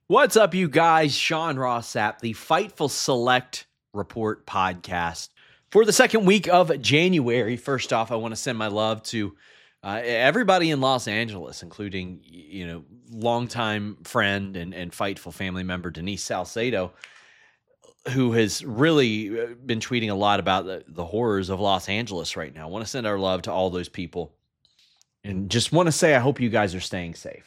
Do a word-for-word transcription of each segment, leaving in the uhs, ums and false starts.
What's up, you guys? Sean Ross Sapp, the Fightful Select Report podcast. For the second week of January, first off, I want to send my love to uh, everybody in Los Angeles, including, you know, longtime friend and, and Fightful family member Denise Salcedo, who has really been tweeting a lot about the, the horrors of Los Angeles right now. I want to send our love to all those people and just want to say I hope you guys are staying safe.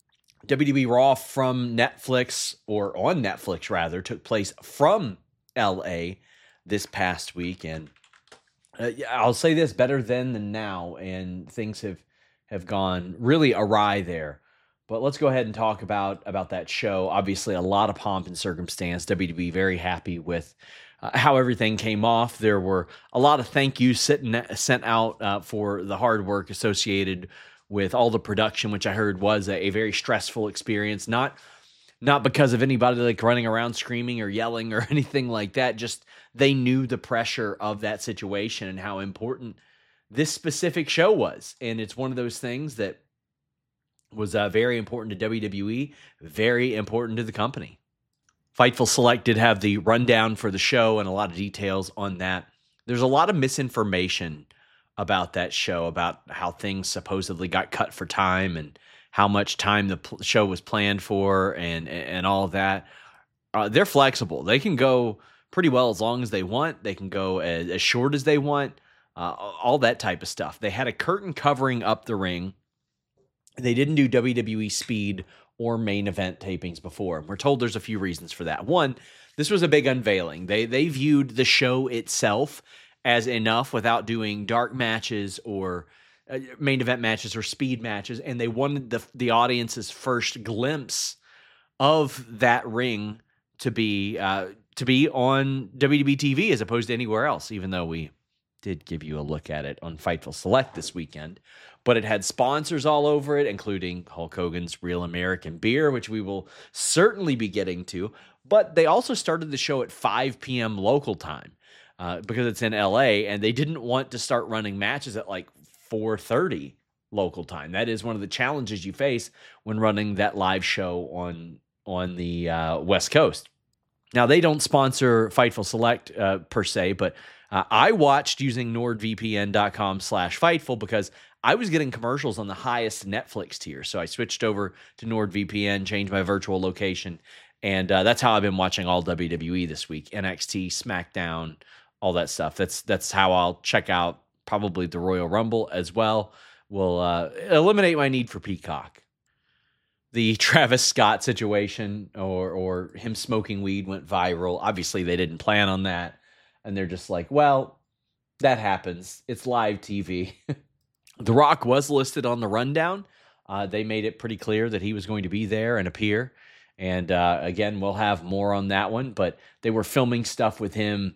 W W E Raw from Netflix, or on Netflix rather, took place from L A this past week, and uh, I'll say this, better then than now, and things have have gone really awry there. But let's go ahead and talk about about that show. Obviously, a lot of pomp and circumstance. W W E very happy with uh, how everything came off. There were a lot of thank yous sitting, sent out uh, for the hard work associated with all the production, which I heard was a, a very stressful experience, not not because of anybody like running around screaming or yelling or anything like that. Just they knew the pressure of that situation and how important this specific show was. And it's one of those things that was uh, very important to W W E, very important to the company. Fightful Select did have the rundown for the show and a lot of details on that. There's a lot of misinformation about that show, about how things supposedly got cut for time and how much time the pl- show was planned for and and all of that. Uh, they're flexible. They can go pretty well as long as they want. They can go as, as short as they want, uh, all that type of stuff. They had a curtain covering up the ring. They didn't do W W E Speed or main event tapings before. We're told there's a few reasons for that. One, this was a big unveiling. They they viewed the show itself as enough without doing dark matches or uh, main event matches or speed matches, and they wanted the the audience's first glimpse of that ring to be uh, to be on W W E T V as opposed to anywhere else, even though we did give you a look at it on Fightful Select this weekend. But it had sponsors all over it, including Hulk Hogan's Real American Beer, which we will certainly be getting to. But they also started the show at five p.m. local time. Uh, because it's in L A, and they didn't want to start running matches at like four thirty local time. That is one of the challenges you face when running that live show on on the uh, West Coast. Now, they don't sponsor Fightful Select uh, per se, but uh, I watched using nordvpn.com slash Fightful because I was getting commercials on the highest Netflix tier. So I switched over to NordVPN, changed my virtual location, and uh, that's how I've been watching all W W E this week. N X T, SmackDown, all that stuff. That's that's how I'll check out probably the Royal Rumble as well. Will uh, eliminate my need for Peacock. The Travis Scott situation or or him smoking weed went viral. Obviously, they didn't plan on that. And they're just like, well, that happens. It's live T V. The Rock was listed on the rundown. Uh, they made it pretty clear that he was going to be there and appear. And uh, again, we'll have more on that one. But they were filming stuff with him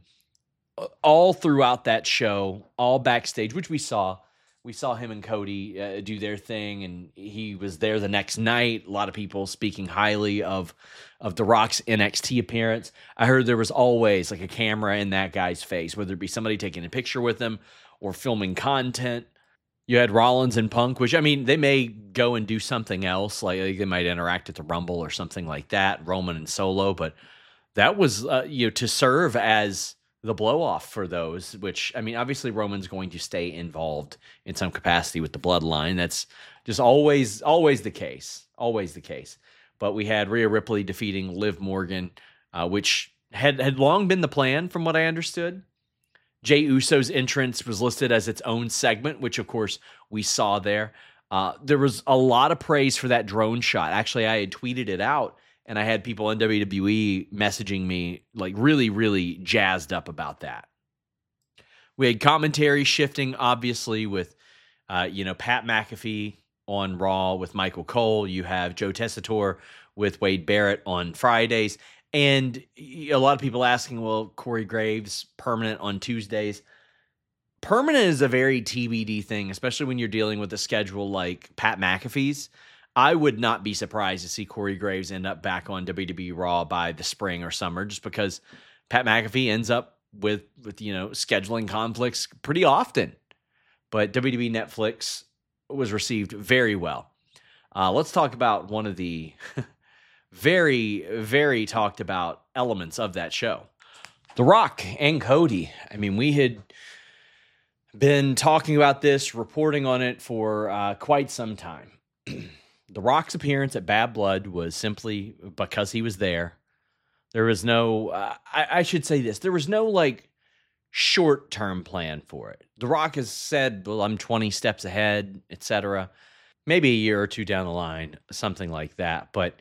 all throughout that show, all backstage, which we saw. We saw him and Cody uh, do their thing, and he was there the next night. A lot of people speaking highly of of The Rock's N X T appearance. I heard there was always like a camera in that guy's face, whether it be somebody taking a picture with him or filming content. You had Rollins and Punk, which, I mean, they may go and do something else. Like they might interact at the Rumble or something like that, Roman and Solo. But that was, uh, you know, to serve as the blow-off for those, which, I mean, obviously Roman's going to stay involved in some capacity with the bloodline. That's just always, always the case. Always the case. But we had Rhea Ripley defeating Liv Morgan, uh, which had, had long been the plan from what I understood. Jey Uso's entrance was listed as its own segment, which, of course, we saw there. Uh, there was a lot of praise for that drone shot. Actually, I had tweeted it out, and I had people in W W E messaging me, like, really, really jazzed up about that. We had commentary shifting, obviously, with, uh, you know, Pat McAfee on Raw with Michael Cole. You have Joe Tessitore with Wade Barrett on Fridays. And a lot of people asking, well, Corey Graves, permanent on Tuesdays. Permanent is a very T B D thing, especially when you're dealing with a schedule like Pat McAfee's. I would not be surprised to see Corey Graves end up back on W W E Raw by the spring or summer, just because Pat McAfee ends up with, with you know, scheduling conflicts pretty often. But W W E Netflix was received very well. Uh, let's talk about one of the very, very talked about elements of that show. The Rock and Cody. I mean, we had been talking about this, reporting on it for uh, quite some time. The Rock's appearance at Bad Blood was simply because he was there. There was no, uh, I, I should say this, there was no like short-term plan for it. The Rock has said, well, I'm twenty steps ahead, et cetera. Maybe a year or two down the line, something like that. But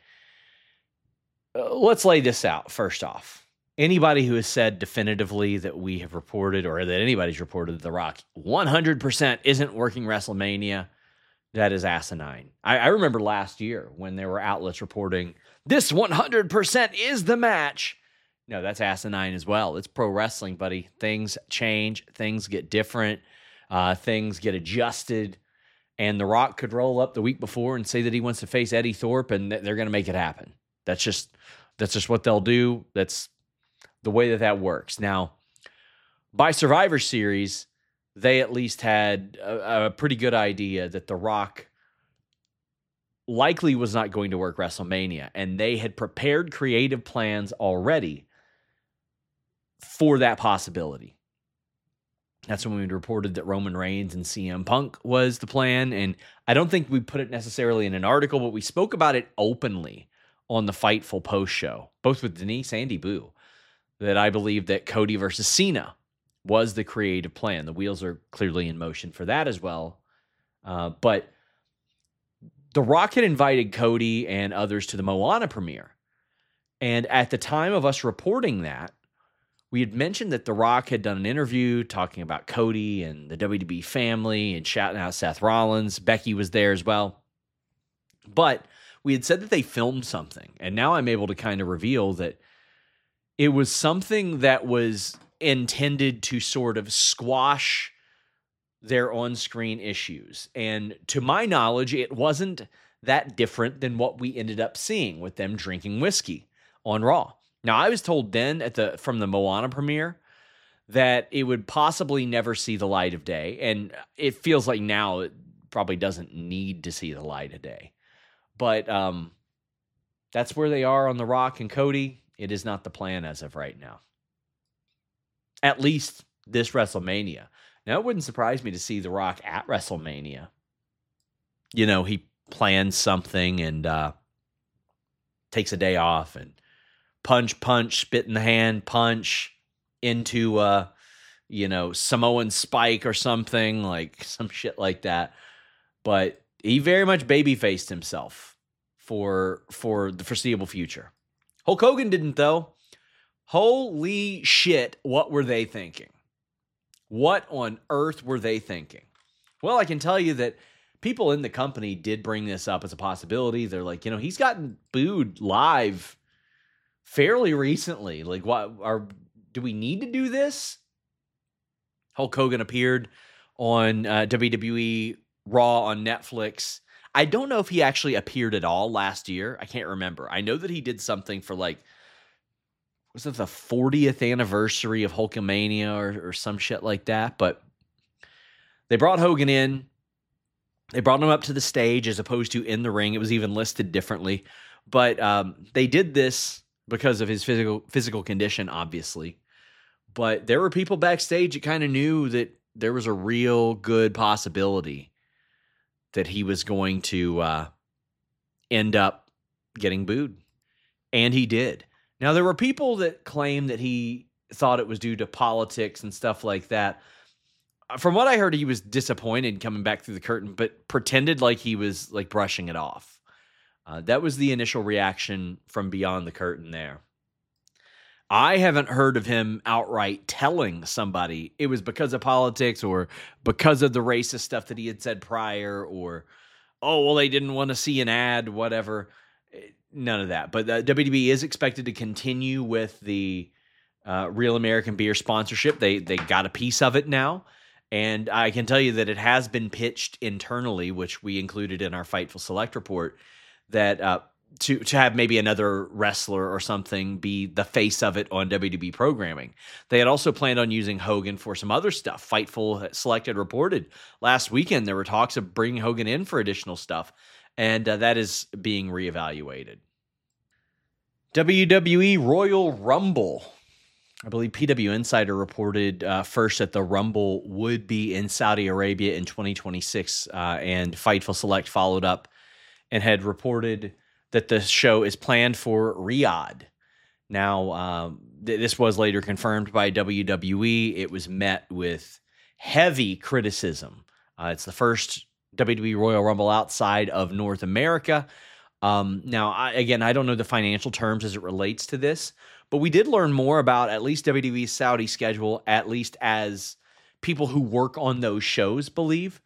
uh, let's lay this out first off. Anybody who has said definitively that we have reported or that anybody's reported that The Rock one hundred percent isn't working WrestleMania, that is asinine. I, I remember last year when there were outlets reporting this one hundred percent is the match. No, that's asinine as well. It's pro wrestling, buddy. Things change. Things get different. Uh, things get adjusted. And The Rock could roll up the week before and say that he wants to face Eddie Thorpe, and they're going to make it happen. That's just that's just what they'll do. That's the way that that works. Now, by Survivor Series, they at least had a, a pretty good idea that The Rock likely was not going to work WrestleMania, and they had prepared creative plans already for that possibility. That's when we reported that Roman Reigns and C M Punk was the plan, and I don't think we put it necessarily in an article, but we spoke about it openly on the Fightful post show, both with Denise and Boo, that I believe that Cody versus Cena was the creative plan. The wheels are clearly in motion for that as well. Uh, but The Rock had invited Cody and others to the Moana premiere. And at the time of us reporting that, we had mentioned that The Rock had done an interview talking about Cody and the W W E family and shouting out Seth Rollins. Becky was there as well. But we had said that they filmed something. And now I'm able to kind of reveal that it was something that was intended to sort of squash their on-screen issues. And to my knowledge, it wasn't that different than what we ended up seeing with them drinking whiskey on Raw. Now, I was told then at the from the Moana premiere that it would possibly never see the light of day. And it feels like now it probably doesn't need to see the light of day. But um, that's where they are on The Rock and Cody. It is not the plan as of right now. At least this WrestleMania. Now, it wouldn't surprise me to see The Rock at WrestleMania. You know, he plans something and uh, takes a day off and punch, punch, spit in the hand, punch into, uh, you know, Samoan Spike or something, like some shit like that. But he very much baby-faced himself for for the foreseeable future. Hulk Hogan didn't, though. Holy shit, what were they thinking? What on earth were they thinking? Well, I can tell you that people in the company did bring this up as a possibility. They're like, you know, he's gotten booed live fairly recently. Like, what are do we need to do this? Hulk Hogan appeared on uh, W W E Raw on Netflix. I don't know if he actually appeared at all last year. I can't remember. I know that he did something for like, was it the fortieth anniversary of Hulkamania or, or some shit like that? But they brought Hogan in. They brought him up to the stage as opposed to in the ring. It was even listed differently. But um, they did this because of his physical physical condition, obviously. But there were people backstage that kind of knew that there was a real good possibility that he was going to uh, end up getting booed. And he did. Now, there were people that claimed that he thought it was due to politics and stuff like that. From what I heard, he was disappointed coming back through the curtain, but pretended like he was like brushing it off. Uh, that was the initial reaction from beyond the curtain there. I haven't heard of him outright telling somebody it was because of politics or because of the racist stuff that he had said prior or, oh, well, they didn't want to see an ad, whatever. None of that. But uh, W W E is expected to continue with the uh, Real American Beer sponsorship. They they got a piece of it now. And I can tell you that it has been pitched internally, which we included in our Fightful Select report, that uh, to to have maybe another wrestler or something be the face of it on W W E programming. They had also planned on using Hogan for some other stuff. Fightful Select had reported last weekend there were talks of bringing Hogan in for additional stuff, and uh, that is being reevaluated. W W E Royal Rumble. I believe P W Insider reported uh, first that the Rumble would be in Saudi Arabia in twenty twenty-six, uh, and Fightful Select followed up and had reported that the show is planned for Riyadh. Now, um, th- this was later confirmed by W W E. It was met with heavy criticism. Uh, it's the first W W E Royal Rumble outside of North America. Um, now, I, again, I don't know the financial terms as it relates to this, but we did learn more about at least W W E's Saudi schedule, at least as people who work on those shows believe.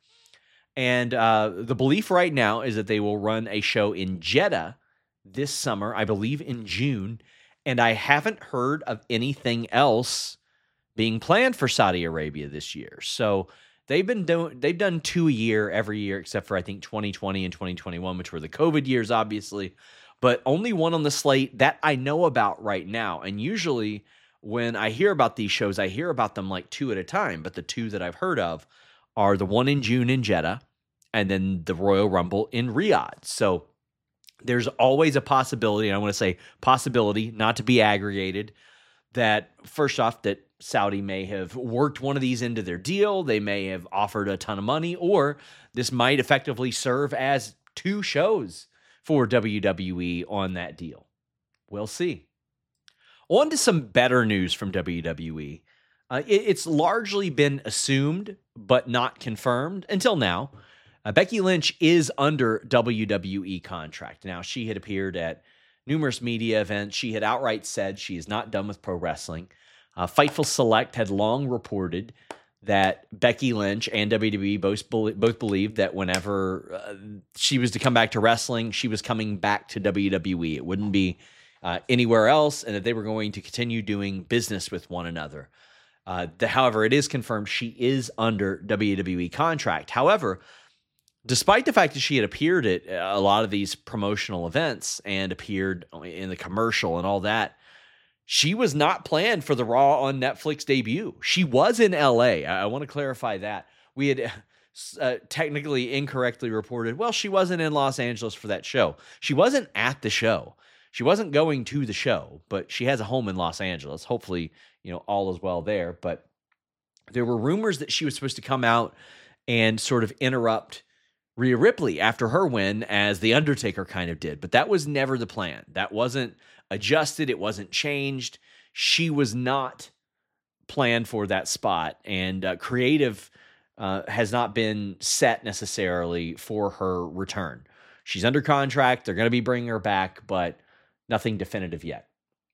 And uh, the belief right now is that they will run a show in Jeddah this summer, I believe in June. And I haven't heard of anything else being planned for Saudi Arabia this year. So they've been doing, they've done two a year every year, except for I think twenty twenty and twenty twenty-one, which were the COVID years, obviously. But only one on the slate that I know about right now. And usually when I hear about these shows, I hear about them like two at a time. But the two that I've heard of are the one in June in Jeddah and then the Royal Rumble in Riyadh. So there's always a possibility, and I want to say possibility, not to be aggregated, that first off, that Saudi may have worked one of these into their deal. They may have offered a ton of money, or this might effectively serve as two shows for W W E on that deal. We'll see. On to some better news from W W E. Uh, it, it's largely been assumed, but not confirmed until now. Uh, Becky Lynch is under W W E contract. Now, she had appeared at numerous media events. She had outright said she is not done with pro wrestling. Uh, Fightful Select had long reported that Becky Lynch and W W E both, both believed that whenever uh, she was to come back to wrestling, she was coming back to W W E. It wouldn't be uh, anywhere else, and that they were going to continue doing business with one another. Uh, the, however, it is confirmed she is under W W E contract. However, despite the fact that she had appeared at a lot of these promotional events and appeared in the commercial and all that, she was not planned for the Raw on Netflix debut. She was in L A. I, I want to clarify that. We had uh, technically incorrectly reported, well, she wasn't in Los Angeles for that show. She wasn't at the show. She wasn't going to the show, but she has a home in Los Angeles. Hopefully, you know, all is well there. But there were rumors that she was supposed to come out and sort of interrupt Rhea Ripley after her win, as The Undertaker kind of did. But that was never the plan. That wasn't adjusted. It wasn't changed. She was not planned for that spot. And uh, creative uh, has not been set necessarily for her return. She's under contract. They're going to be bringing her back, but nothing definitive yet.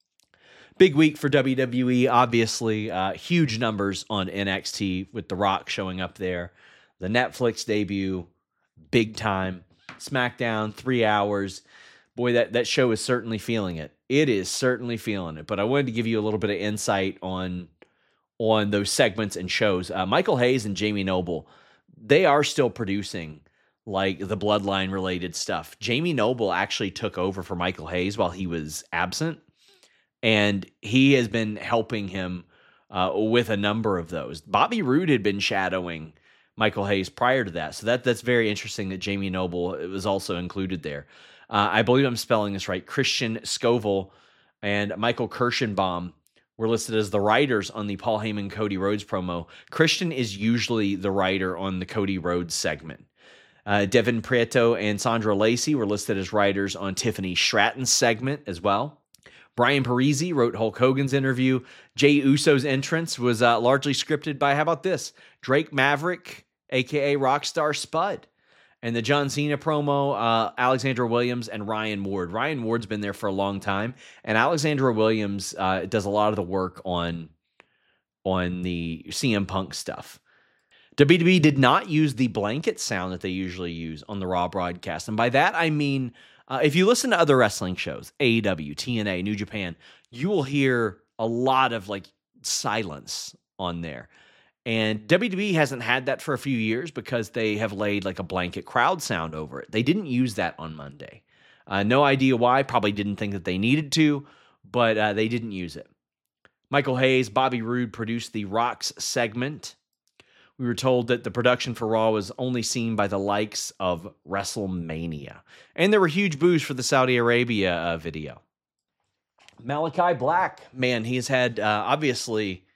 Big week for W W E, obviously. Uh, huge numbers on N X T with The Rock showing up there. The Netflix debut, big time. SmackDown, three hours. Boy, that, that show is certainly feeling it. It is certainly feeling it. But I wanted to give you a little bit of insight on, on those segments and shows. Uh, Michael Hayes and Jamie Noble, they are still producing like the Bloodline related stuff. Jamie Noble actually took over for Michael Hayes while he was absent, and he has been helping him uh, with a number of those. Bobby Roode had been shadowing Michael Hayes prior to that. So that that's very interesting that Jamie Noble was also included there. Uh, I believe I'm spelling this right. Christian Scoville and Michael Kirschenbaum were listed as the writers on the Paul Heyman Cody Rhodes promo. Christian is usually the writer on the Cody Rhodes segment. Uh, Devin Prieto and Sandra Lacey were listed as writers on Tiffany Stratton's segment as well. Brian Parisi wrote Hulk Hogan's interview. Jey Uso's entrance was uh, largely scripted by, how about this, Drake Maverick, a k a. Rockstar Spud. And the John Cena promo, uh, Alexandra Williams and Ryan Ward. Ryan Ward's been there for a long time, and Alexandra Williams uh, does a lot of the work on, on the C M Punk stuff. W W E did not use the blanket sound that they usually use on the Raw broadcast. And by that, I mean, uh, if you listen to other wrestling shows, A E W, T N A, New Japan, you will hear a lot of like silence on there. And W W E hasn't had that for a few years because they have laid like a blanket crowd sound over it. They didn't use that on Monday. Uh, no idea why. Probably didn't think that they needed to, but uh, they didn't use it. Michael Hayes, Bobby Roode produced the Rocks segment. We were told that the production for Raw was only seen by the likes of WrestleMania. And there were huge boos for the Saudi Arabia uh, video. Malachi Black, man, he's had uh, obviously,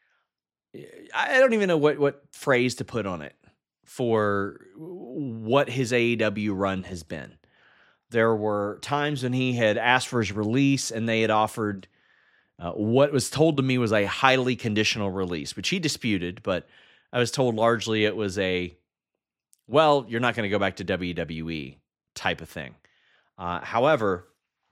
I don't even know what, what phrase to put on it for what his A E W run has been. There were times when he had asked for his release and they had offered uh, what was told to me was a highly conditional release, which he disputed, but I was told largely it was a, well, you're not going to go back to W W E type of thing. Uh, however,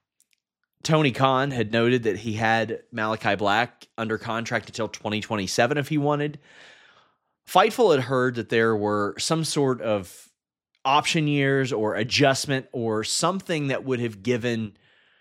Tony Khan had noted that he had Malachi Black under contract until twenty twenty-seven if he wanted. Fightful had heard that there were some sort of option years or adjustment or something that would have given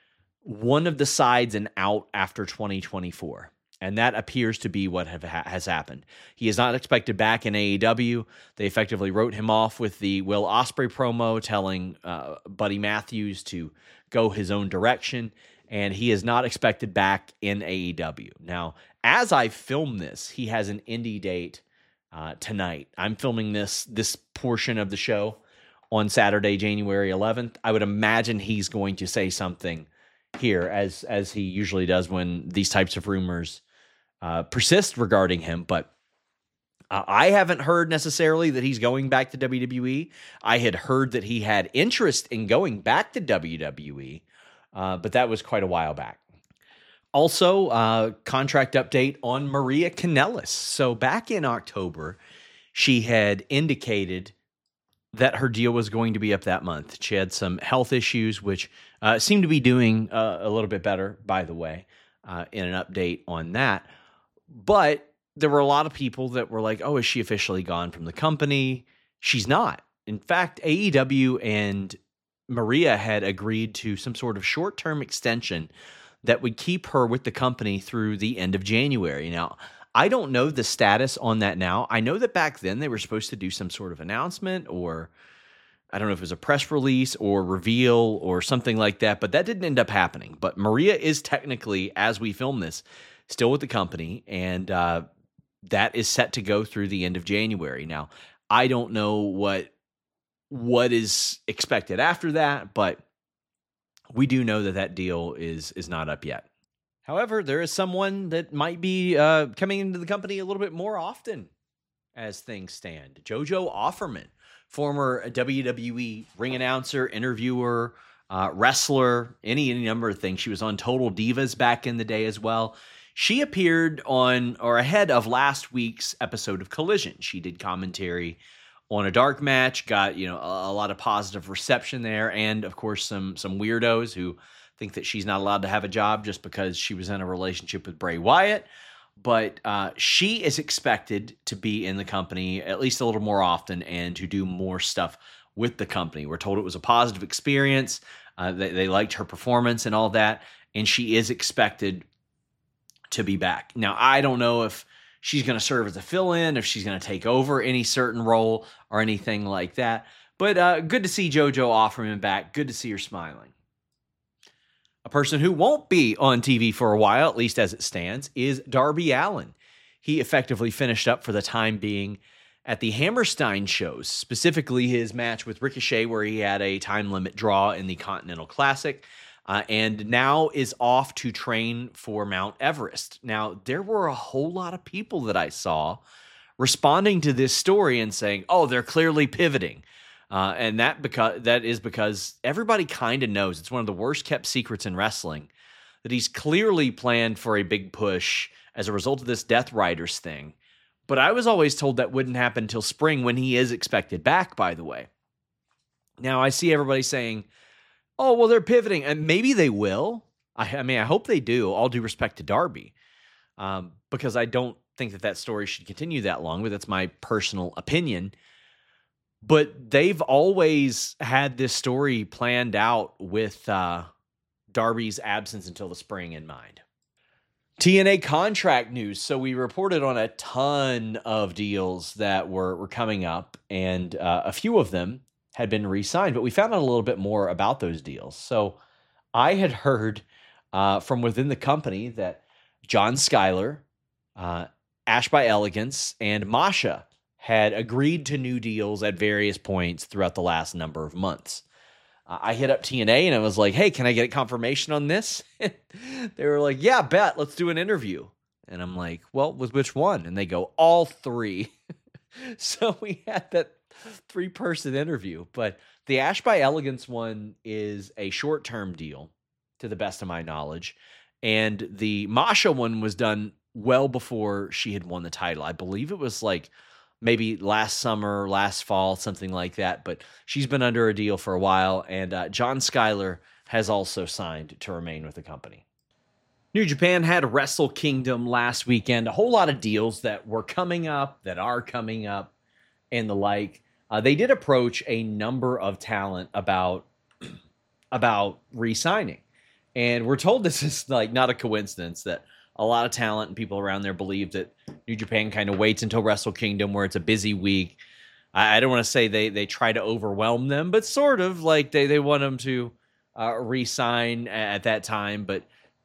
one of the sides an out after twenty twenty-four. And that appears to be what have ha- has happened. He is not expected back in A E W. They effectively wrote him off with the Will Ospreay promo telling uh, Buddy Matthews to go his own direction, and he is not expected back in A E W. Now, as I film this, he has an indie date uh, tonight. I'm filming this this portion of the show on Saturday, January eleventh. I would imagine he's going to say something here, as as he usually does when these types of rumors uh, persist regarding him. But uh, I haven't heard necessarily that he's going back to W W E. I had heard that he had interest in going back to W W E, uh, but that was quite a while back. Also, uh, contract update on Maria Kanellis. So back in October, she had indicated that her deal was going to be up that month. She had some health issues, which uh, seemed to be doing uh, a little bit better, by the way, uh, in an update on that. But there were a lot of people that were like, oh, is she officially gone from the company? She's not. In fact, A E W and Maria had agreed to some sort of short-term extension that would keep her with the company through the end of January. Now, I don't know the status on that now. I know that back then they were supposed to do some sort of announcement, or I don't know if it was a press release or reveal or something like that, but that didn't end up happening. But Maria is technically, as we film this, still with the company, and uh, that is set to go through the end of January. Now, I don't know what what is expected after that, but we do know that that deal is is not up yet. However, there is someone that might be uh, coming into the company a little bit more often as things stand. JoJo Offerman, former W W E ring announcer, interviewer, uh, wrestler, any, any number of things. She was on Total Divas back in the day as well. She appeared on or ahead of last week's episode of Collision. She did commentary on a dark match, got, you know, a, a lot of positive reception there, and of course some some weirdos who think that she's not allowed to have a job just because she was in a relationship with Bray Wyatt. But uh, she is expected to be in the company at least a little more often and to do more stuff with the company. We're told it was a positive experience. Uh, they, they liked her performance and all that, and she is expected to be back. Now, I don't know if she's going to serve as a fill-in, if she's going to take over any certain role or anything like that. But uh, good to see JoJo Offerman back. Good to see her smiling. A person who won't be on T V for a while, at least as it stands, is Darby Allin. He effectively finished up for the time being at the Hammerstein shows, specifically his match with Ricochet, where he had a time limit draw in the Continental Classic. Uh, and now is off to train for Mount Everest. Now, there were a whole lot of people that I saw responding to this story and saying, oh, they're clearly pivoting. Uh, and that because that is because everybody kind of knows it's one of the worst kept secrets in wrestling that he's clearly planned for a big push as a result of this Death Riders thing. But I was always told that wouldn't happen until spring, when he is expected back, by the way. Now, I see everybody saying, oh, well, they're pivoting, and maybe they will. I, I mean, I hope they do, all due respect to Darby, um, because I don't think that that story should continue that long, but that's my personal opinion. But they've always had this story planned out with uh, Darby's absence until the spring in mind. T N A contract news. So we reported on a ton of deals that were, were coming up, and uh, a few of them had been re-signed, but we found out a little bit more about those deals. So I had heard uh, from within the company that John Schuyler, uh, Ash by Elegance, and Masha had agreed to new deals at various points throughout the last number of months. uh, I hit up T N A and I was like, hey, can I get a confirmation on this? They were like, yeah, bet. Let's do an interview. And I'm like, well, with which one? And they go, all three. So we had that three-person interview. But the Ash by Elegance one is a short-term deal, to the best of my knowledge. And the Masha one was done well before she had won the title. I believe it was like maybe last summer, last fall, something like that. But she's been under a deal for a while. And uh, John Schuyler has also signed to remain with the company. New Japan had Wrestle Kingdom last weekend. A whole lot of deals that were coming up, that are coming up, and the like. Uh, they did approach a number of talent about, about re-signing. And we're told this is like not a coincidence that a lot of talent and people around there believe that New Japan kind of waits until Wrestle Kingdom where it's a busy week. I, I don't want to say they they try to overwhelm them, but sort of like they, they want them to uh, re-sign at that time. But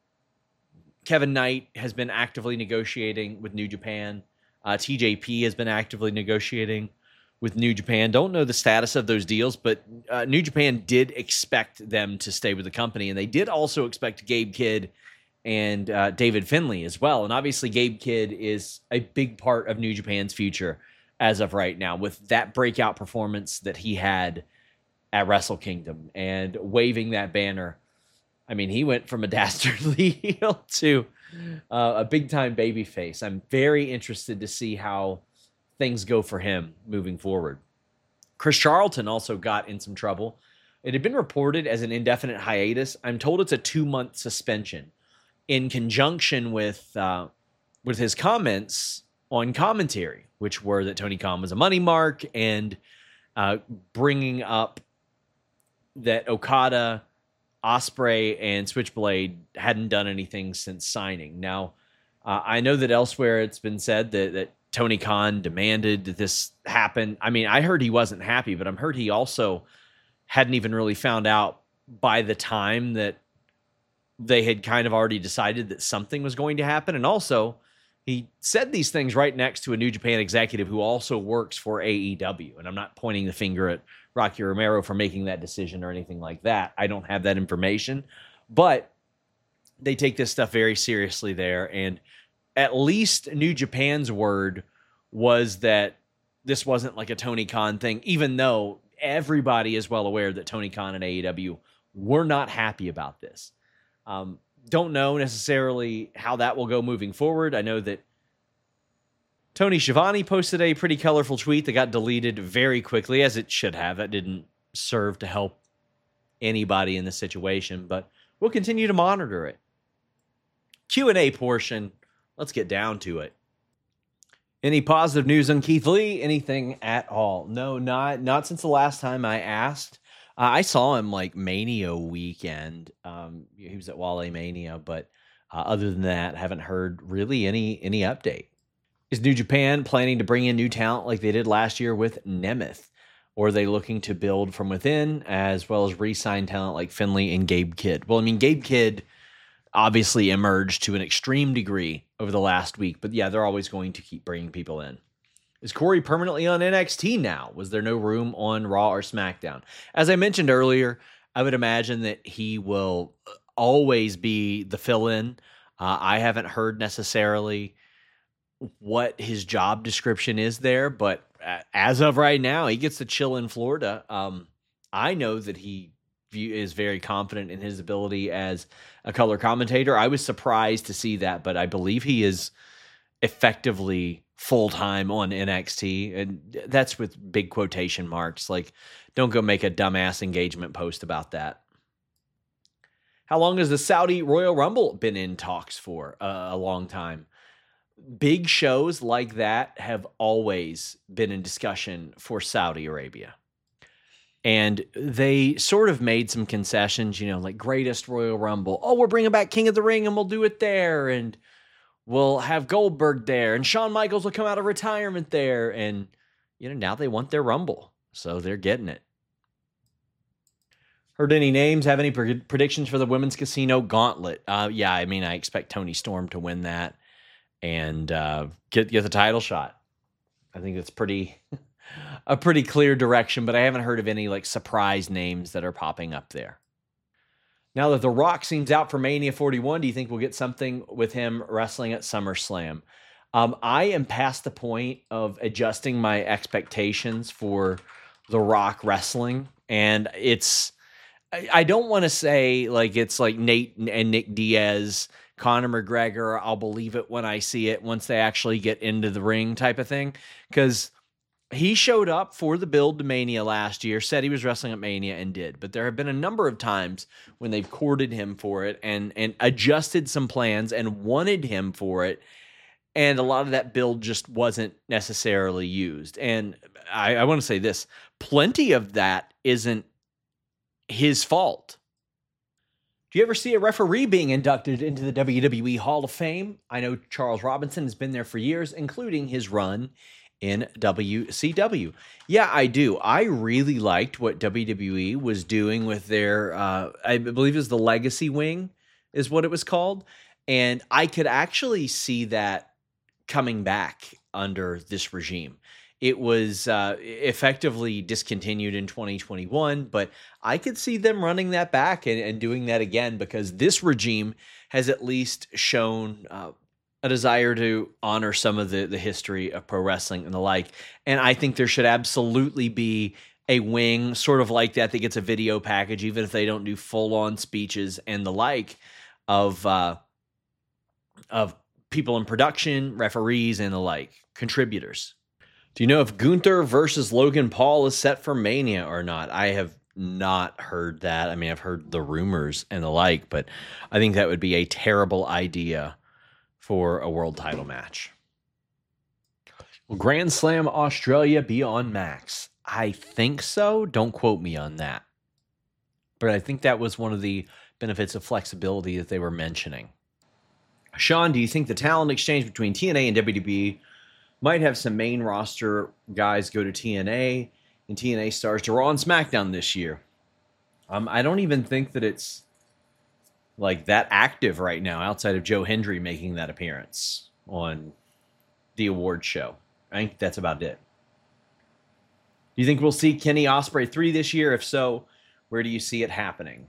Kevin Knight has been actively negotiating with New Japan. Uh, T J P has been actively negotiating with New Japan. Don't know the status of those deals, but uh, New Japan did expect them to stay with the company, and they did also expect Gabe Kidd and uh, David Finlay as well. And obviously Gabe Kidd is a big part of New Japan's future as of right now with that breakout performance that he had at Wrestle Kingdom and waving that banner. I mean, he went from a dastardly heel to uh, a big-time babyface. I'm very interested to see how things go for him moving forward. Chris Charlton also got in some trouble. It had been reported as an indefinite hiatus. I'm told it's a two-month suspension in conjunction with uh, with his comments on commentary, which were that Tony Khan was a money mark and uh, bringing up that Okada, Ospreay, and Switchblade hadn't done anything since signing. Now, uh, I know that elsewhere it's been said that, that Tony Khan demanded that this happen. I mean, I heard he wasn't happy, but I'm heard he also hadn't even really found out by the time that they had kind of already decided that something was going to happen. And also, he said these things right next to a New Japan executive who also works for A E W. And I'm not pointing the finger at Rocky Romero for making that decision or anything like that. I don't have that information. But they take this stuff very seriously there. And at least New Japan's word was that this wasn't like a Tony Khan thing, even though everybody is well aware that Tony Khan and A E W were not happy about this. Um, don't know necessarily how that will go moving forward. I know that Tony Schiavone posted a pretty colorful tweet that got deleted very quickly, as it should have. That didn't serve to help anybody in this situation, but we'll continue to monitor it. Q and A portion. Let's get down to it. Any positive news on Keith Lee? Anything at all? No, not not since the last time I asked. Uh, I saw him like Mania weekend. Um, he was at Wale Mania, but uh, other than that, haven't heard really any any update. Is New Japan planning to bring in new talent like they did last year with Nemeth? Or are they looking to build from within as well as re-sign talent like Finlay and Gabe Kidd? Well, I mean, Gabe Kidd obviously emerged to an extreme degree over the last week, but yeah, they're always going to keep bringing people in. Is Corey permanently on N X T now? Was there no room on Raw or SmackDown? As I mentioned earlier, I would imagine that he will always be the fill-in. Uh, I haven't heard necessarily what his job description is there, but as of right now, he gets to chill in Florida. Um, I know that he is very confident in his ability as a color commentator. I was surprised to see that, but I believe he is effectively full-time on N X T, and that's with big quotation marks. Like, don't go make a dumbass engagement post about that. How long has the Saudi Royal Rumble been in talks for? Uh, a long time. Big shows like that have always been in discussion for Saudi Arabia. And they sort of made some concessions, you know, like greatest Royal Rumble. Oh, we're bringing back King of the Ring and we'll do it there. And we'll have Goldberg there. And Shawn Michaels will come out of retirement there. And, you know, now they want their Rumble. So they're getting it. Heard any names? Have any pre- predictions for the Women's Casino Gauntlet? Uh, yeah, I mean, I expect Toni Storm to win that and uh, get, get the title shot. I think it's pretty... a pretty clear direction, but I haven't heard of any like surprise names that are popping up there. Now that The Rock seems out for Mania forty-one, do you think we'll get something with him wrestling at SummerSlam? Um, I am past the point of adjusting my expectations for The Rock wrestling, and it's I, I don't want to say like it's like Nate and Nick Diaz, Conor McGregor, I'll believe it when I see it once they actually get into the ring type of thing, because he showed up for the build to Mania last year, said he was wrestling at Mania and did. But there have been a number of times when they've courted him for it and, and adjusted some plans and wanted him for it. And a lot of that build just wasn't necessarily used. And I, I want to say this, plenty of that isn't his fault. Do you ever see a referee being inducted into the W W E Hall of Fame? I know Charles Robinson has been there for years, including his run in W C W. Yeah, I do. I really liked what W W E was doing with their, uh, I believe it was the Legacy Wing is what it was called. And I could actually see that coming back under this regime. It was uh, effectively discontinued in twenty twenty-one, but I could see them running that back and, and doing that again, because this regime has at least shown uh, a desire to honor some of the, the history of pro wrestling and the like. And I think there should absolutely be a wing sort of like that that gets a video package, even if they don't do full-on speeches and the like, of uh, of people in production, referees, and the like, contributors. Do you know if Gunther versus Logan Paul is set for Mania or not? I have not heard that. I mean, I've heard the rumors and the like, but I think that would be a terrible idea for a world title match. Will Grand Slam Australia be on Max? I think so. Don't quote me on that. But I think that was one of the benefits of flexibility that they were mentioning. Sean, do you think the talent exchange between T N A and W W E might have some main roster guys go to T N A and T N A stars to Raw and SmackDown this year? Um, I don't even think that it's like that active right now outside of Joe Hendry making that appearance on the award show. I think that's about it. Do you think we'll see Kenny Ospreay three this year? If so, where do you see it happening?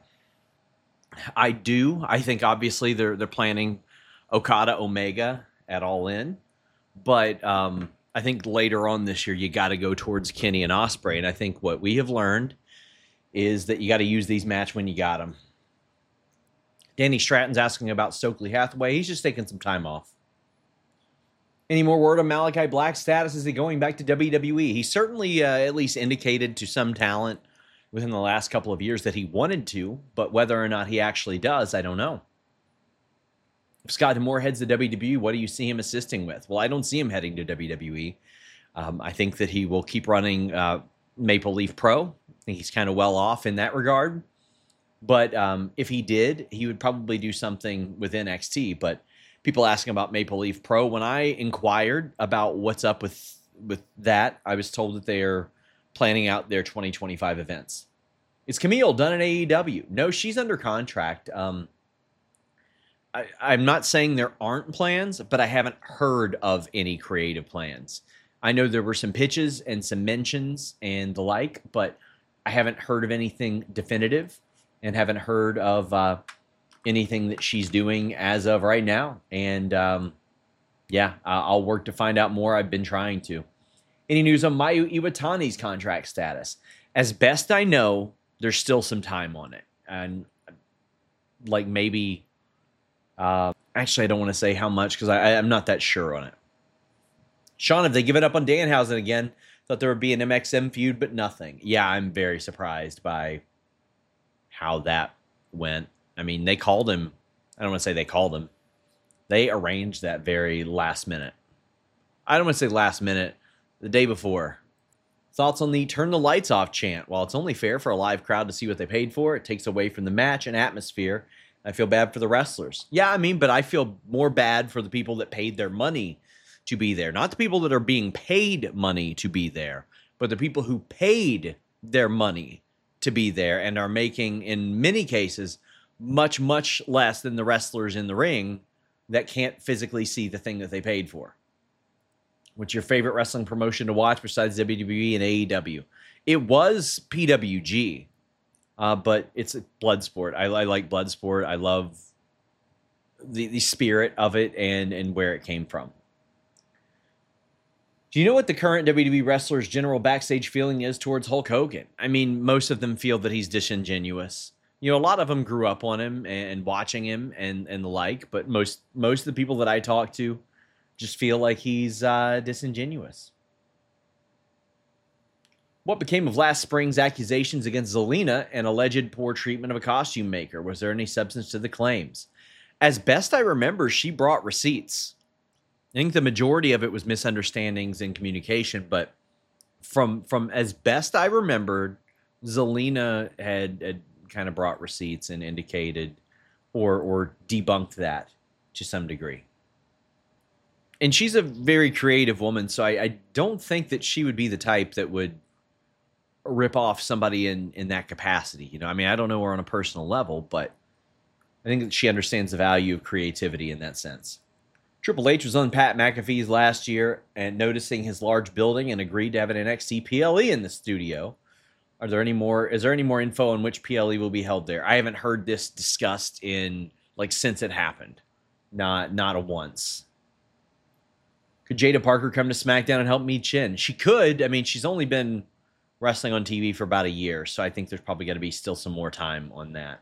I do. I think obviously they're they're planning Okada Omega at All In, but um, I think later on this year you got to go towards Kenny and Ospreay, and I think what we have learned is that you got to use these matches when you got them. Danny Stratton's asking about Stokely Hathaway. He's just taking some time off. Any more word on Malachi Black's status? Is he going back to W W E? He certainly uh, at least indicated to some talent within the last couple of years that he wanted to, but whether or not he actually does, I don't know. If Scott D'Amore heads to W W E, what do you see him assisting with? Well, I don't see him heading to W W E. Um, I think that he will keep running uh, Maple Leaf Pro. I think he's kind of well off in that regard. But um, if he did, he would probably do something with N X T. But people asking about Maple Leaf Pro, when I inquired about what's up with with that, I was told that they are planning out their twenty twenty-five events. Is Camille done in A E W? No, she's under contract. Um, I, I'm not saying there aren't plans, but I haven't heard of any creative plans. I know there were some pitches and some mentions and the like, but I haven't heard of anything definitive and haven't heard of uh, anything that she's doing as of right now. And um, yeah, I'll work to find out more. I've been trying to. Any news on Mayu Iwatani's contract status? As best I know, there's still some time on it. And like maybe, uh, actually I don't want to say how much because I'm not that sure on it. Sean, have they given up on Danhausen again? Thought there would be an M X M feud, but nothing. Yeah, I'm very surprised by how that went. I mean, they called him. I don't want to say they called him. They arranged that very last minute. I don't want to say last minute. The day before. Thoughts on the turn the lights off chant? While it's only fair for a live crowd to see what they paid for, it takes away from the match and atmosphere. I feel bad for the wrestlers. Yeah, I mean, but I feel more bad for the people that paid their money to be there. Not the people that are being paid money to be there, but the people who paid their money to be there and are making, in many cases, much, much less than the wrestlers in the ring that can't physically see the thing that they paid for. What's your favorite wrestling promotion to watch besides W W E and A E W? It was P W G, uh, but it's a blood sport. I, I like blood sport. I love the, the spirit of it and, and where it came from. Do you know what the current W W E wrestlers' general backstage feeling is towards Hulk Hogan? I mean, most of them feel that he's disingenuous. You know, a lot of them grew up on him and watching him and, and the like, but most most of the people that I talk to just feel like he's uh, disingenuous. What became of last spring's accusations against Zelina and alleged poor treatment of a costume maker? Was there any substance to the claims? As best I remember, she brought receipts. I think the majority of it was misunderstandings and communication, but from from as best I remembered, Zelina had, had kind of brought receipts and indicated or or debunked that to some degree. And she's a very creative woman, so I, I don't think that she would be the type that would rip off somebody in, in that capacity. You know, I mean, I don't know her on a personal level, but I think that she understands the value of creativity in that sense. Triple H was on Pat McAfee's last year and noticing his large building and agreed to have an N X T P L E in the studio. Are there any more? Is there any more info on which P L E will be held there? I haven't heard this discussed in like since it happened. Not not a once. Could Jada Parker come to SmackDown and help me Chin? She could. I mean, she's only been wrestling on T V for about a year, so I think there's probably going to be still some more time on that.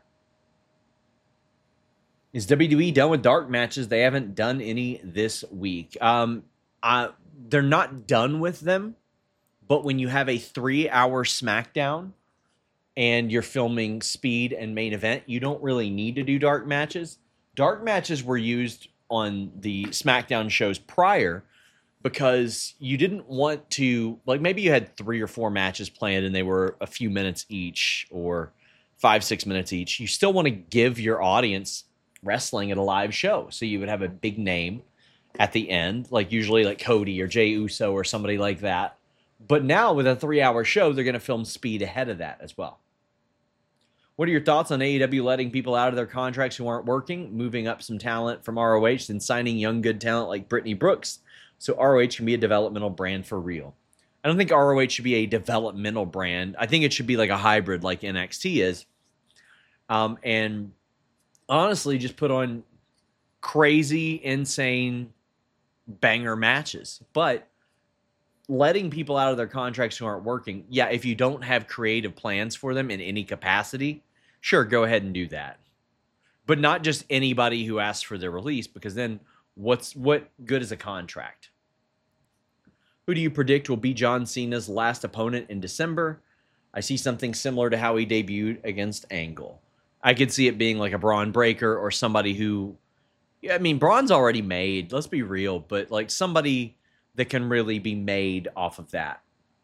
Is W W E done with dark matches? They haven't done any this week. Um, uh, they're not done with them, but when you have a three-hour SmackDown and you're filming Speed and Main Event, you don't really need to do dark matches. Dark matches were used on the SmackDown shows prior because you didn't want to, like maybe you had three or four matches planned and they were a few minutes each or five, six minutes each. You still want to give your audience wrestling at a live show. So you would have a big name at the end, like usually like Cody or Jey Uso or somebody like that. But now with a three-hour show, they're going to film Speed ahead of that as well. What are your thoughts on A E W letting people out of their contracts who aren't working, moving up some talent from R O H, and signing young, good talent like Brittany Brooks so R O H can be a developmental brand for real? I don't think R O H should be a developmental brand. I think it should be like a hybrid like N X T is. Um, and honestly, just put on crazy, insane banger matches. But letting people out of their contracts who aren't working, yeah, if you don't have creative plans for them in any capacity, sure, go ahead and do that. But not just anybody who asks for their release, because then what's what good is a contract? Who do you predict will be John Cena's last opponent in December? I see something similar to how he debuted against Angle. I could see it being like a Braun Breaker or somebody who, yeah, I mean, Braun's already made, let's be real, but like somebody that can really be made off of that.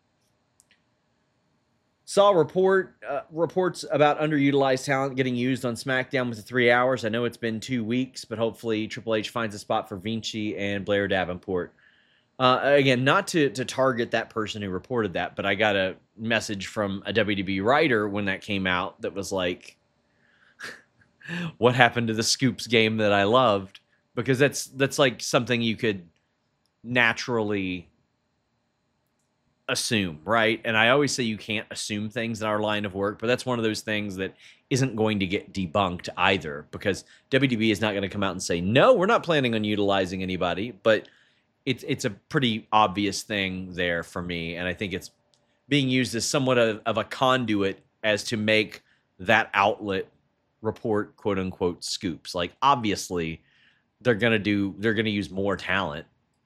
Saw report uh, reports about underutilized talent getting used on SmackDown with the three hours. I know it's been two weeks, but hopefully Triple H finds a spot for Vinci and Blair Davenport. Uh, again, not to, to target that person who reported that, but I got a message from a W W E writer when that came out that was like, what happened to the Scoops game that I loved? Because that's that's like something you could naturally assume, right? And I always say you can't assume things in our line of work, but that's one of those things that isn't going to get debunked either, because W W E is not going to come out and say, no, we're not planning on utilizing anybody, but it's it's a pretty obvious thing there for me, and I think it's being used as somewhat of, of a conduit as to make that outlet report quote unquote scoops. Like obviously they're gonna do they're gonna use more talent.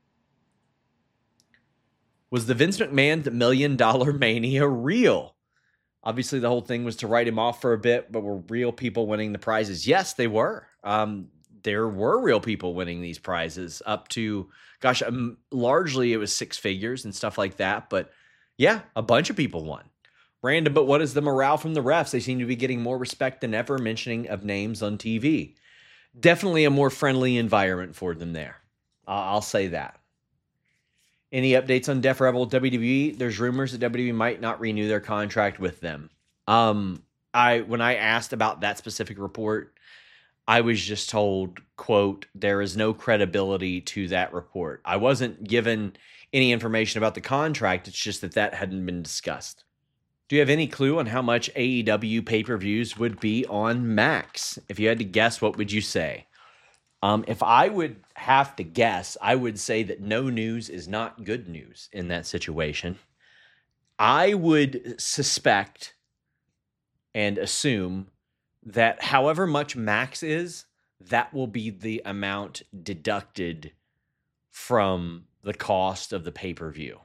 Was the Vince McMahon Million Dollar Mania real? Obviously the whole thing was to write him off for a bit, but were real people winning the prizes? Yes, they were. Um, there were real people winning these prizes up to, gosh, um, largely it was six figures and stuff like that. But yeah, a bunch of people won. Random, but what is the morale from the refs? They seem to be getting more respect than ever, mentioning of names on T V. Definitely a more friendly environment for them there. Uh, I'll say that. Any updates on Def Rebel W W E? There's rumors that W W E might not renew their contract with them. Um, I when I asked about that specific report, I was just told, quote, there is no credibility to that report. I wasn't given any information about the contract. It's just that that hadn't been discussed. Do you have any clue on how much A E W pay-per-views would be on Max? If you had to guess, what would you say? Um, if I would have to guess, I would say that no news is not good news in that situation. I would suspect and assume that however much Max is, that will be the amount deducted from the cost of the pay-per-view.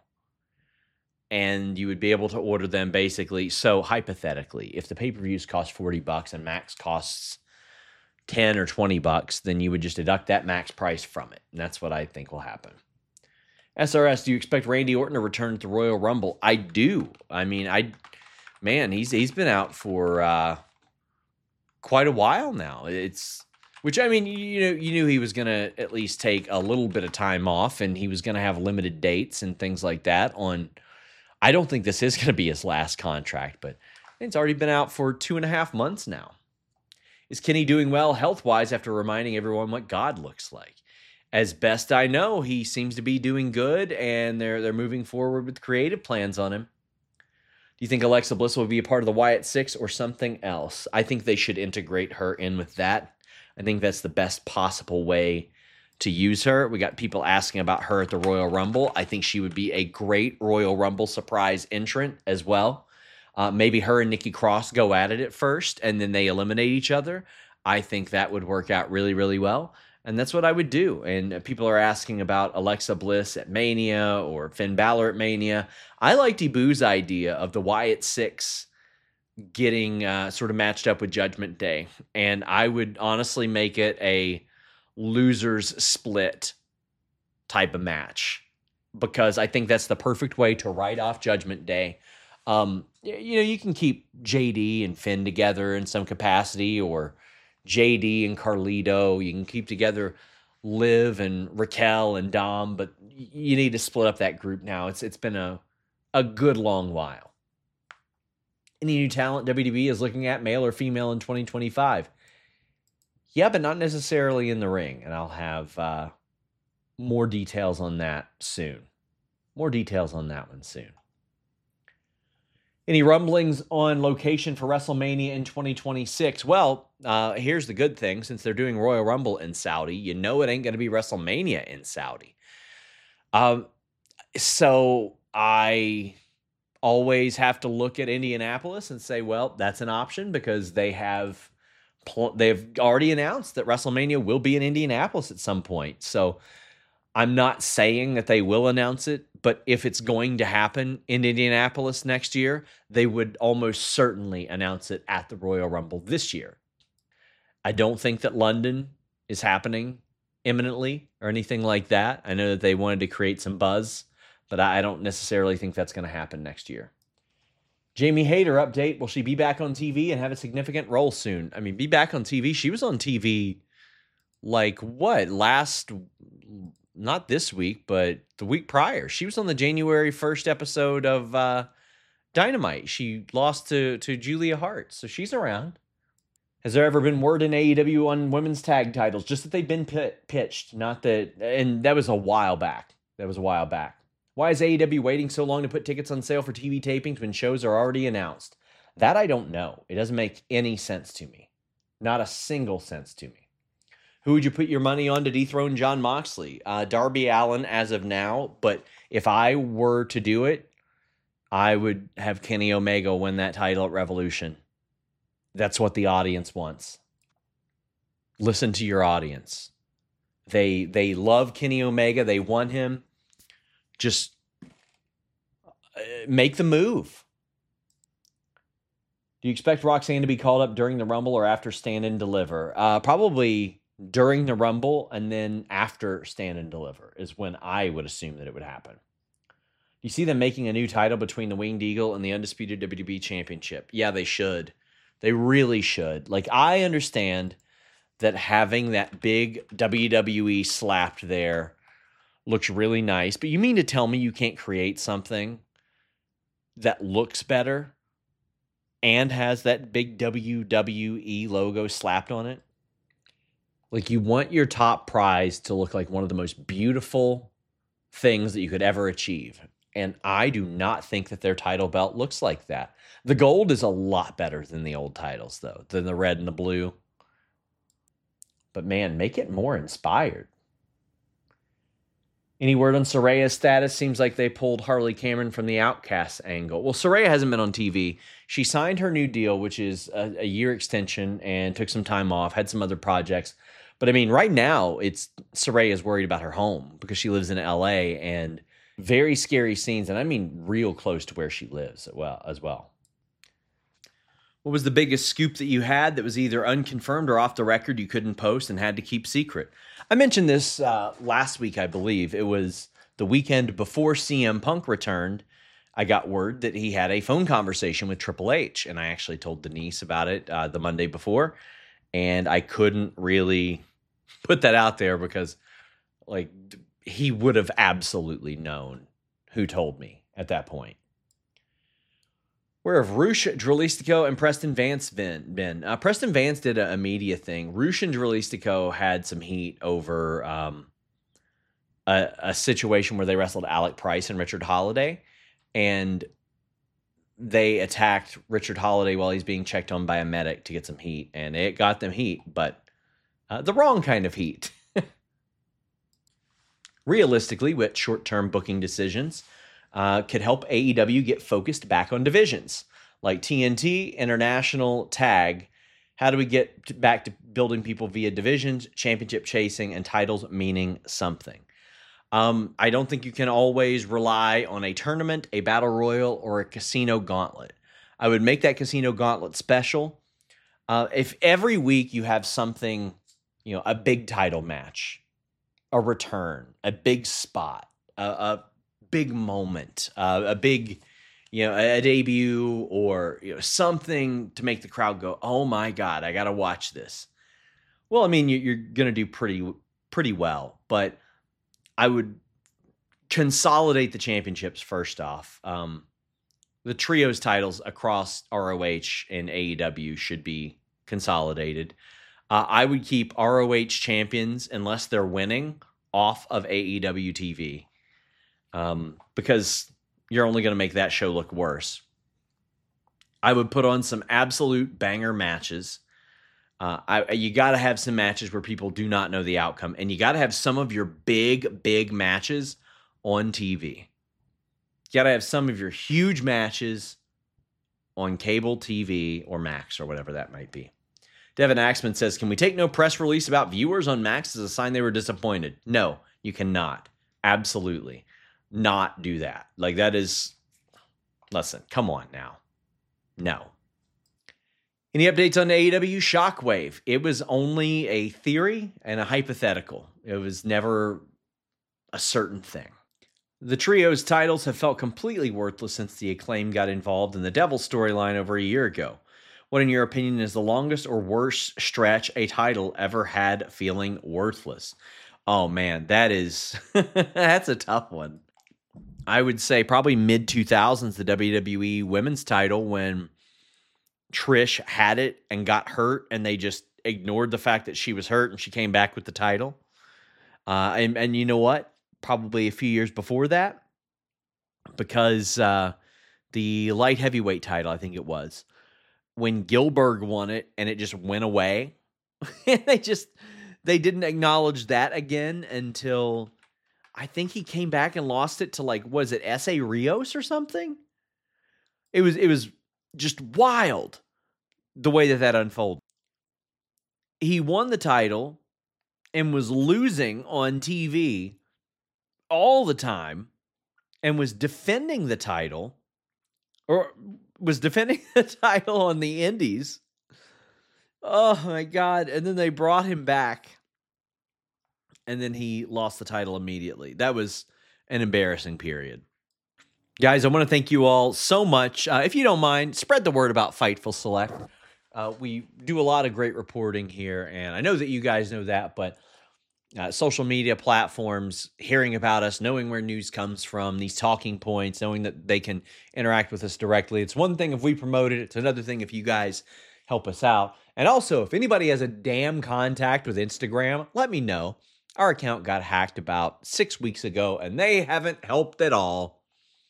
And you would be able to order them basically. So hypothetically, if the pay-per-views cost forty bucks and Max costs ten or twenty bucks, then you would just deduct that Max price from it. And that's what I think will happen. S R S, do you expect Randy Orton to return at the Royal Rumble? I do. I mean, I, man, he's he's been out for uh, quite a while now. It's, which I mean, you know, you knew he was going to at least take a little bit of time off, and he was going to have limited dates and things like that on. I don't think this is going to be his last contract, but it's already been out for two and a half months now. Is Kenny doing well health-wise after reminding everyone what God looks like? As best I know, he seems to be doing good, and they're they're moving forward with creative plans on him. Do you think Alexa Bliss will be a part of the Wyatt Six or something else? I think they should integrate her in with that. I think that's the best possible way to use her. We got people asking about her at the Royal Rumble. I think she would be a great Royal Rumble surprise entrant as well. Uh, maybe her and Nikki Cross go at it at first, and then they eliminate each other. I think that would work out really, really well. And that's what I would do. And people are asking about Alexa Bliss at Mania or Finn Balor at Mania. I liked Ibu's idea of the Wyatt Six getting uh, sort of matched up with Judgment Day. And I would honestly make it a losers split type of match, because I think that's the perfect way to write off Judgment Day. Um, you know, you can keep J D and Finn together in some capacity, or J D and Carlito. You can keep together Liv and Raquel and Dom, but you need to split up that group now. It's it's been a a good long while. Any new talent W W E is looking at, male or female, in twenty twenty-five? Yeah, but not necessarily in the ring, and I'll have uh, more details on that soon. More details on that one soon. Any rumblings on location for WrestleMania in twenty twenty-six? Well, uh, here's the good thing. Since they're doing Royal Rumble in Saudi, you know it ain't going to be WrestleMania in Saudi. Um, so I always have to look at Indianapolis and say, well, that's an option, because they have they've already announced that WrestleMania will be in Indianapolis at some point. So I'm not saying that they will announce it, but if it's going to happen in Indianapolis next year, they would almost certainly announce it at the Royal Rumble this year. I don't think that London is happening imminently or anything like that. I know that they wanted to create some buzz, but I don't necessarily think that's going to happen next year. Jamie Hayter update. Will she be back on T V and have a significant role soon? I mean, be back on T V. She was on T V like what? Last, not this week, but the week prior. She was on the January first episode of uh, Dynamite. She lost to, to Julia Hart, so she's around. Has there ever been word in A E W on women's tag titles? Just that they've been pit, pitched, not that, and that was a while back. That was a while back. Why is A E W waiting so long to put tickets on sale for T V tapings when shows are already announced? That I don't know. It doesn't make any sense to me. Not a single sense to me. Who would you put your money on to dethrone Jon Moxley? Uh, Darby Allin as of now, but if I were to do it, I would have Kenny Omega win that title at Revolution. That's what the audience wants. Listen to your audience. They they love Kenny Omega. They want him. Just make the move. Do you expect Roxanne to be called up during the Rumble or after Stand and Deliver? Uh, probably during the Rumble, and then after Stand and Deliver is when I would assume that it would happen. Do you see them making a new title between the Winged Eagle and the Undisputed W W E Championship? Yeah, they should. They really should. Like, I understand that having that big W W E slapped there looks really nice, but you mean to tell me you can't create something that looks better and has that big W W E logo slapped on it? Like, you want your top prize to look like one of the most beautiful things that you could ever achieve. And I do not think that their title belt looks like that. The gold is a lot better than the old titles, though, than the red and the blue. But man, make it more inspired. Any word on Saraya's status? Seems like they pulled Harley Cameron from the Outcast angle. Well, Saraya hasn't been on T V. She signed her new deal, which is a, a year extension, and took some time off, had some other projects. But I mean, right now, it's Saraya's worried about her home because she lives in L A, and very scary scenes, and I mean real close to where she lives well as well. What was the biggest scoop that you had that was either unconfirmed or off the record you couldn't post and had to keep secret? I mentioned this uh, last week, I believe. It was the weekend before C M Punk returned. I got word that he had a phone conversation with Triple H, and I actually told Denise about it uh, the Monday before, and I couldn't really put that out there because, like, he would have absolutely known who told me at that point. Where have Rush, Dralistico, and Preston Vance been? Uh, Preston Vance did a, a media thing. Rush and Dralistico had some heat over um, a, a situation where they wrestled Alec Price and Richard Holiday, and they attacked Richard Holiday while he's being checked on by a medic to get some heat, and it got them heat, but uh, the wrong kind of heat. Realistically, with short-term booking decisions, Uh, could help A E W get focused back on divisions like T N T, International, Tag. How do we get to back to building people via divisions, championship chasing, and titles meaning something? Um, I don't think you can always rely on a tournament, a battle royal, or a casino gauntlet. I would make that casino gauntlet special. Uh, if every week you have something, you know, a big title match, a return, a big spot, a, a big moment, uh, a big, you know, a, a debut, or you know, something to make the crowd go, "Oh my God, I got to watch this." Well, I mean, you, you're going to do pretty, pretty well, but I would consolidate the championships first off. Um, the trios titles across R O H and A E W should be consolidated. Uh, I would keep R O H champions, unless they're winning, off of A E W T V. Um, because you're only going to make that show look worse. I would put on some absolute banger matches. Uh, I, you got to have some matches where people do not know the outcome, and you got to have some of your big, big matches on T V. You got to have some of your huge matches on cable T V or Max or whatever that might be. Devin Axman says, "Can we take no press release about viewers on Max as a sign they were disappointed?" No, you cannot. Absolutely not do that. Like, that is, listen, come on now. No. Any updates on A E W Shockwave? It was only a theory and a hypothetical. It was never a certain thing. The trio's titles have felt completely worthless since the Acclaim got involved in the Devil storyline over a year ago. What, in your opinion, is the longest or worst stretch a title ever had feeling worthless? Oh man, that is, that's a tough one. I would say probably mid two thousands, the W W E women's title, when Trish had it and got hurt, and they just ignored the fact that she was hurt, and she came back with the title. Uh, and, and you know what? Probably a few years before that, because uh, the light heavyweight title, I think it was, when Gilbert won it and it just went away, and they just, they didn't acknowledge that again until I think he came back and lost it to, like, was it S A Rios or something? It was, it was just wild the way that that unfolded. He won the title and was losing on T V all the time, and was defending the title, or was defending the title on the indies. Oh my God. And then they brought him back, and then he lost the title immediately. That was an embarrassing period. Guys, I want to thank you all so much. Uh, if you don't mind, spread the word about Fightful Select. Uh, we do a lot of great reporting here, and I know that you guys know that, but uh, social media platforms, hearing about us, knowing where news comes from, these talking points, knowing that they can interact with us directly. It's one thing if we promote it. It's another thing if you guys help us out. And also, if anybody has a damn contact with Instagram, let me know. Our account got hacked about six weeks ago, and they haven't helped at all.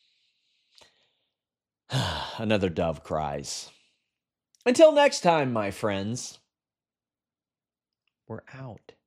Another dove cries. Until next time, my friends, we're out.